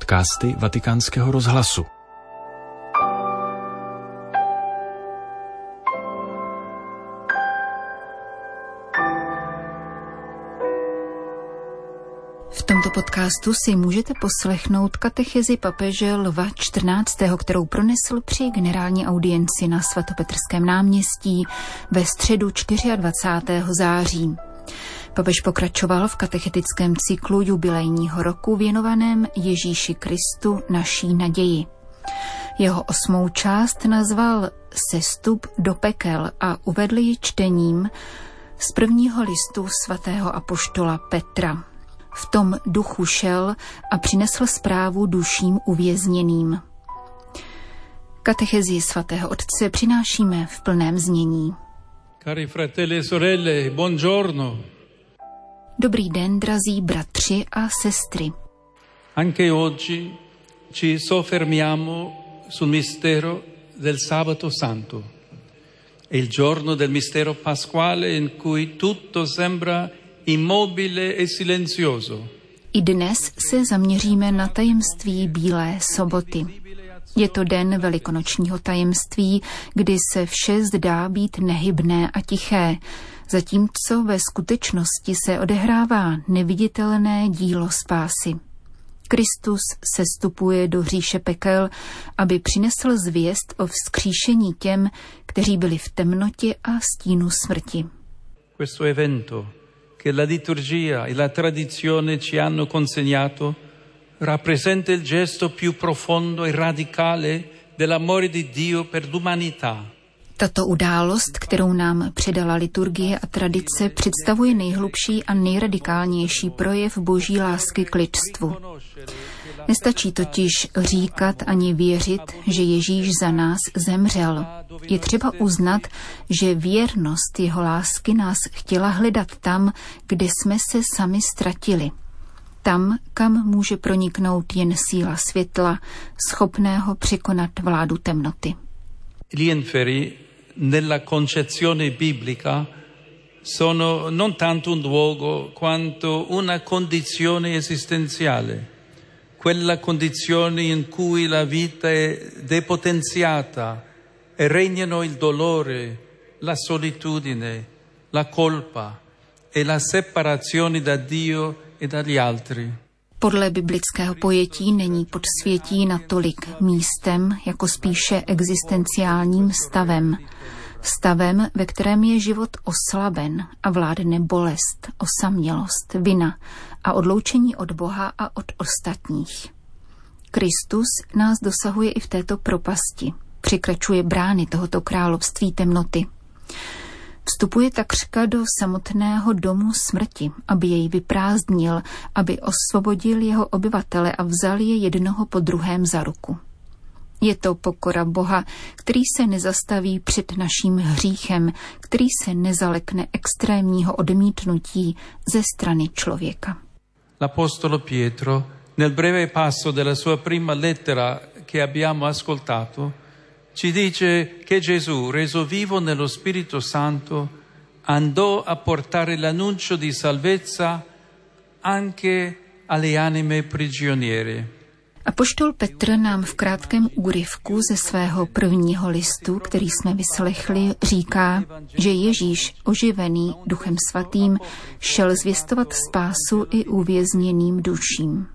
podcasty Vatikánského rozhlasu. V tomto podcastu si můžete poslechnout katechezi papeže Lva XIV., kterou pronesl při generální audienci na Svatopetrském náměstí ve středu 24. září. Papež pokračoval v katechetickém cyklu jubilejního roku věnovaném Ježíši Kristu, naší naději. Jeho 8. část nazval Sestup do pekel a uvedl ji čtením z prvního listu svatého apoštola Petra. V tom duchu šel a přinesl zprávu duším uvězněným. Katechezi svatého otce přinášíme v plném znění. Cari fratelli e sorelle, buongiorno. Dobrý den, drazí bratři a sestry. Anche oggi ci soffermiamo sul mistero del Sabato Santo. È il giorno del mistero pasquale in cui tutto sembra immobile e silenzioso. I dnes se zaměříme na tajemství Bílé soboty. Je to den velikonočního tajemství, kdy se vše zdá být nehybné a tiché, zatímco ve skutečnosti se odehrává neviditelné dílo spásy. Kristus sestupuje do říše pekel, aby přinesl zvěst o vzkříšení těm, kteří byli v temnotě a stínu smrti. Questo evento che la liturgia e la tradizione ci hanno consegnato rappresenta il gesto più profondo e radicale dell'amore di Dio per l'umanità. Tato událost, kterou nám předala liturgie a tradice, představuje nejhlubší a nejradikálnější projev boží lásky k lidstvu. Nestačí totiž říkat ani věřit, že Ježíš za nás zemřel. Je třeba uznat, že věrnost jeho lásky nás chtěla hledat tam, kde jsme se sami ztratili. Tam, kam může proniknout jen síla světla, schopného překonat vládu temnoty. Gli inferi nella concezione biblica sono non tanto un luogo quanto una condizione esistenziale, quella condizione in cui la vita è depotenziata e regnano il dolore, la solitudine, la colpa e la separazione da Dio e dagli altri. Podle biblického pojetí není podsvětí natolik místem, jako spíše existenciálním stavem. Stavem, ve kterém je život oslaben a vládne bolest, osamělost, vina a odloučení od Boha a od ostatních. Kristus nás dosahuje i v této propasti, překračuje brány tohoto království temnoty. Vstupuje takřka do samotného domu smrti, aby jej vyprázdnil, aby osvobodil jeho obyvatele a vzal je jednoho po druhém za ruku. Je to pokora Boha, který se nezastaví před naším hříchem, který se nezalekne extrémního odmítnutí ze strany člověka. L'Apostolo Pietro, nel breve passo della sua prima lettera che abbiamo ascoltato, ci dice che Gesù, reso vivo nello Spirito Santo, andò a portare l'annuncio di salvezza anche alle anime prigioniere. Apoštol Petr nám v krátkém úryvku ze svého prvního listu, který jsme vyslechli, říká, že Ježíš, oživený Duchem svatým, šel zvěstovat spásu i uvězněným duším.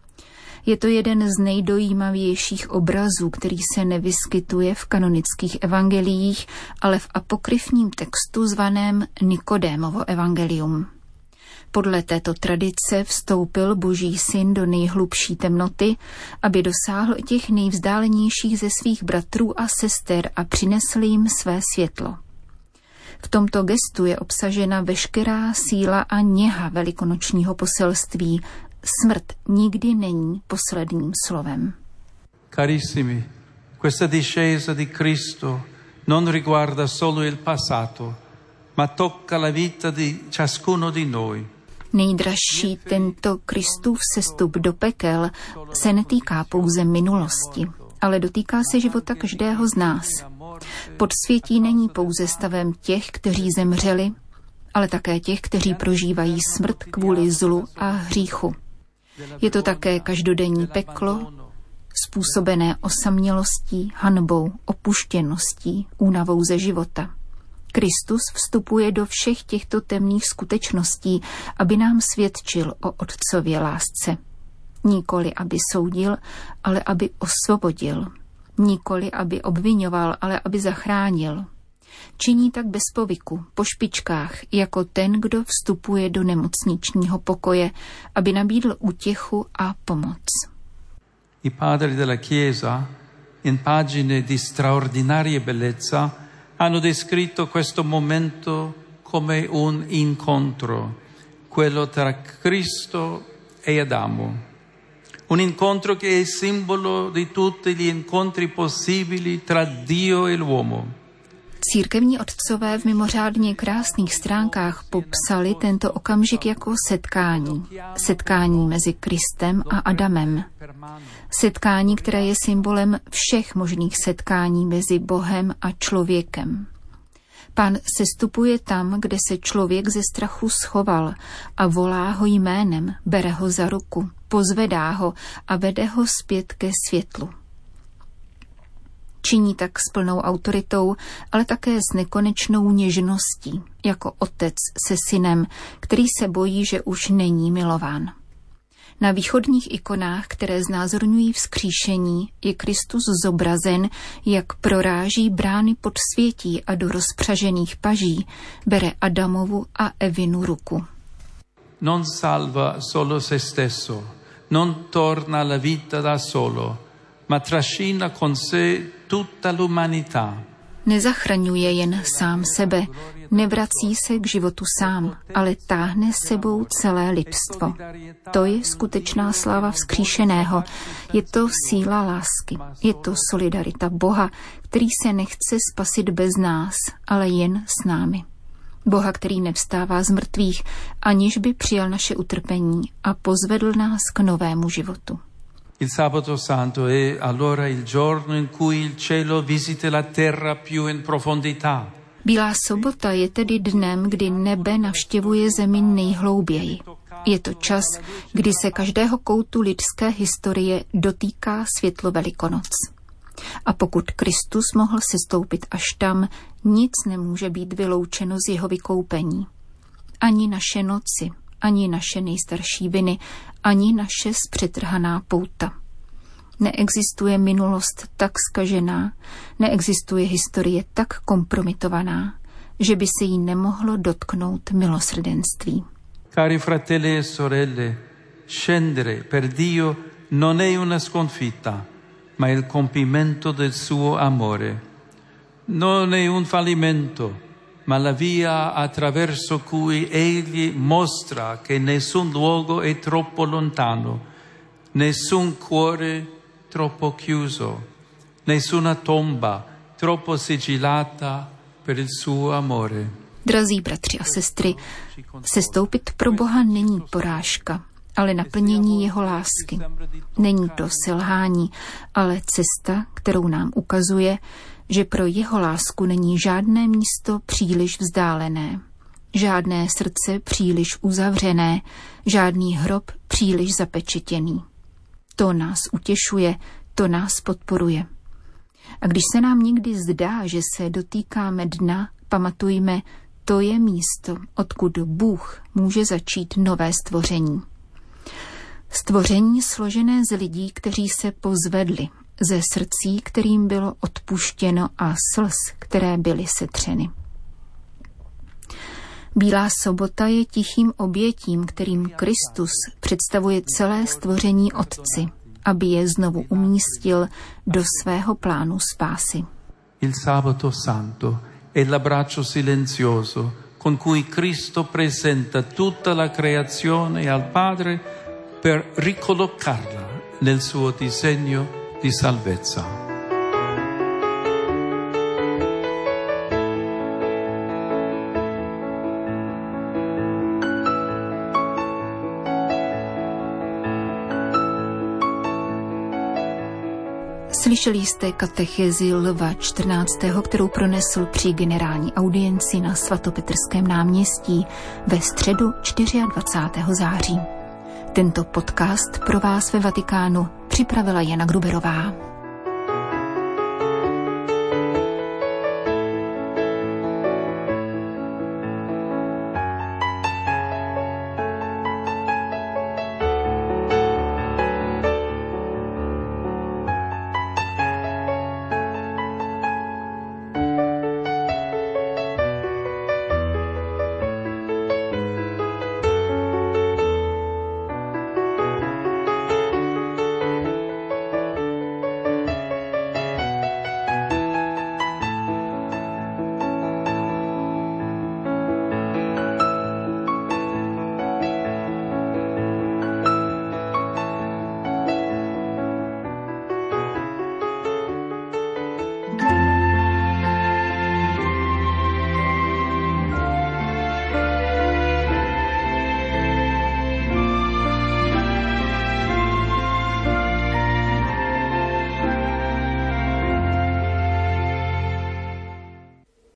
Je to jeden z nejdojímavějších obrazů, který se nevyskytuje v kanonických evangeliích, ale v apokryfním textu zvaném Nikodémovo evangelium. Podle této tradice vstoupil Boží syn do nejhlubší temnoty, aby dosáhl těch nejvzdálenějších ze svých bratrů a sester a přinesl jim své světlo. V tomto gestu je obsažena veškerá síla a něha velikonočního poselství. Smrt nikdy není posledním slovem. Carissimi, questa discesa di Cristo non riguarda solo il passato, ma tocca la vita di ciascuno di noi. Nejdražší, tento Kristův sestup do pekel se netýká pouze minulosti, ale dotýká se života každého z nás. Podsvětí není pouze stavem těch, kteří zemřeli, ale také těch, kteří prožívají smrt kvůli zlu a hříchu. Je to také každodenní peklo, způsobené osamělostí, hanbou, opuštěností, únavou ze života. Kristus vstupuje do všech těchto temných skutečností, aby nám svědčil o Otcově lásce. Nikoli, aby soudil, ale aby osvobodil. Nikoli, aby obviňoval, ale aby zachránil. Činí tak bez povyku, po špičkách, jako ten, kdo vstupuje do nemocničního pokoje, aby nabídl útěchu a pomoc. I padri della Chiesa, in pagine di straordinaria bellezza, hanno descritto questo momento come un incontro, quello tra Cristo e Adamo. Un incontro che è simbolo di tutti gli incontri possibili tra Dio e l'uomo. Církevní otcové v mimořádně krásných stránkách popsali tento okamžik jako setkání. Setkání mezi Kristem a Adamem. Setkání, které je symbolem všech možných setkání mezi Bohem a člověkem. Pán sestupuje tam, kde se člověk ze strachu schoval a volá ho jménem, bere ho za ruku, pozvedá ho a vede ho zpět ke světlu. Činí tak s plnou autoritou, ale také s nekonečnou něžností, jako otec se synem, který se bojí, že už není milován. Na východních ikonách, které znázorňují vzkříšení, je Kristus zobrazen, jak proráží brány podsvětí a do rozpřažených paží bere Adamovu a Evinu ruku. Non salva solo se stesso, non torna alla vita da solo, ma trascina con sé tutta l'umanità. Nezachraňuje jen sám sebe, nevrací se k životu sám, ale táhne s sebou celé lidstvo. To je skutečná sláva vzkříšeného, je to síla lásky, je to solidarita Boha, který se nechce spasit bez nás, ale jen s námi. Boha, který nevstává z mrtvých, aniž by přijal naše utrpení a pozvedl nás k novému životu. Il sabato santo è allora il giorno in cui il cielo visita la terra più in profondità. Bílá sobota je tedy dnem, kdy nebe navštěvuje zemi nejhlouběji. Je to čas, kdy se každého koutu lidské historie dotýká světlo Velikonoc. A pokud Kristus mohl sestoupit až tam, nic nemůže být vyloučeno z jeho vykoupení. Ani naše noci, ani naše nejstarší viny, ani naše zpřetrhaná pouta. Neexistuje minulost tak zkažená, neexistuje historie tak kompromitovaná, že by se jí nemohlo dotknout milosrdenství. Cari fratelli e sorelle, scendere per Dio non è una sconfitta, ma il compimento del suo amore. Non è un fallimento, ma la via attraverso cui egli mostra che nessun luogo è troppo lontano, nessun cuore troppo chiuso, nessuna tomba troppo sigillata per il suo amore. Drazí bratři a sestry, sestoupit pro Boha není porážka, ale naplnění jeho lásky. Není to selhání, ale cesta, kterou nám ukazuje, že pro jeho lásku není žádné místo příliš vzdálené, žádné srdce příliš uzavřené, žádný hrob příliš zapečetěný. To nás utěšuje, to nás podporuje. A když se nám někdy zdá, že se dotýkáme dna, pamatujme, to je místo, odkud Bůh může začít nové stvoření. Stvoření složené z lidí, kteří se pozvedli, ze srdcí, kterým bylo odpuštěno a slz, které byly setřeny. Bílá sobota je tichým obětím, kterým Kristus představuje celé stvoření Otci, aby je znovu umístil do svého plánu spásy. Il sabato santo è l'abbraccio silenzioso con cui Cristo presenta tutta la creazione al Padre per ricollocarla nel suo disegno di salvezza. Slyšeli jste katechezi Lva 14., kterou pronesl při generální audienci na svatopetrském náměstí ve středu 24. září. Tento podcast pro vás ve Vatikánu připravila Jana Gruberová.